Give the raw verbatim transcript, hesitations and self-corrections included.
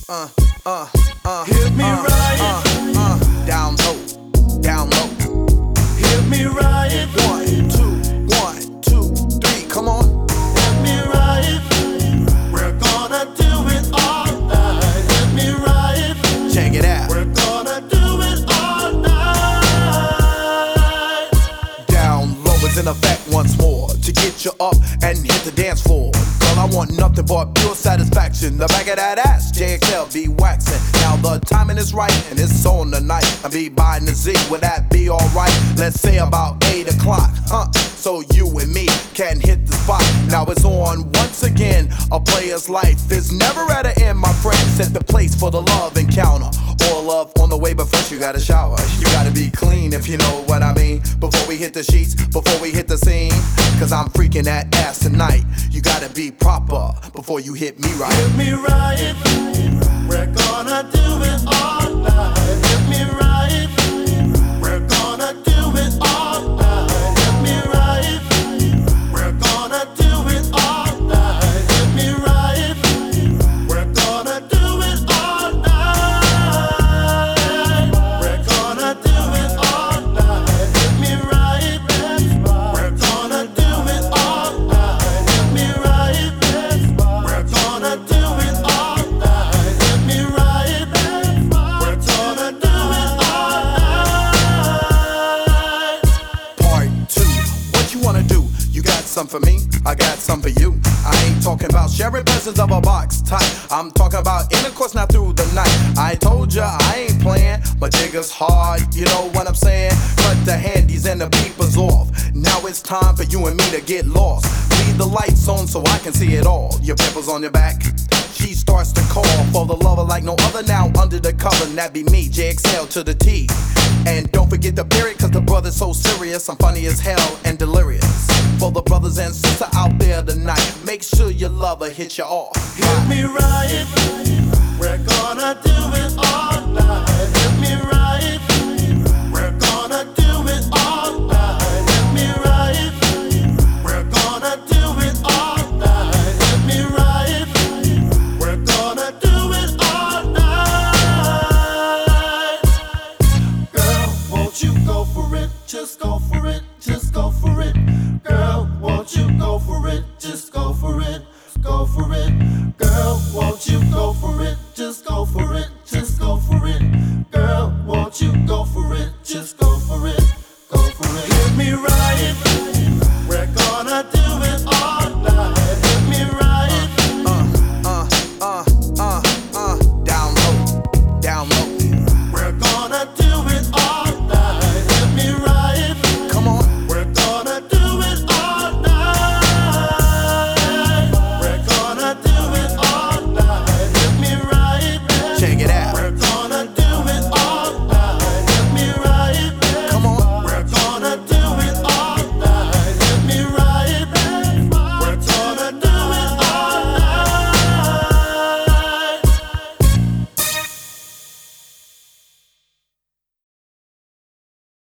uh, uh, uh, Hit me uh, right. uh, uh, down low, down low. Hit me right. One, two, one, two, three, come on. Hit me right. We're gonna do it all night. Hit me right. Check it out. We're gonna do it all night. Down low is in effect once more to get you up and hit the dance floor. Girl, I want nothing but pure satisfaction. The back of that ass, J X L be waxing. Now the timing is right and it's on tonight. I be buying the Z, would that be alright? Let's say about eight o'clock, huh? So you and me can hit the spot. Now it's on once again. A player's life is never at an end, my friend. Set the place for the love encounter. All love on the way, but first you gotta shower. You gotta be clean if you know what I mean. Before we hit the sheets, before we hit the scene. Cause I'm freaking that ass tonight. You gotta be proper before you hit me right. Hit me right. We're gonna do it all night. Hit me right. We're gonna do it all night. Hit me right. We're gonna do it all night. Hit me right. We're gonna do it all night. We're gonna do it all night. Hit me right. We're gonna do it all night. Hit me right. We're gonna do it all night. Hit me right. We're gonna do it all night. Part two, what you wanna do? You got some for me, I got some for you. I ain't talking about sharing presents of a box type. I'm talking about intercourse not through the night. I told ya I ain't playing, my jigger's hard, you know what I'm saying? Cut the handies and the beepers off. Now it's time for you and me to get lost. Leave the lights on so I can see it all. Your pimples on your back. She starts to call for the lover like no other now under the cover. And that be me, J X L to the T. And don't forget the period, cause the brother's so serious. I'm funny as hell and delirious. For the brothers and sisters out there tonight, make sure your lover hit you off. Hit me right. We're gonna do it all night. Hit me right. We're gonna do it all night. Hit me right. We're gonna do it all night. Hit me right. We're gonna do it all night. Girl, won't you go for it? Just go for it. Just go for it. Girl, won't you go for it? Just go for it. Go for it. Girl, won't you go for it? Just go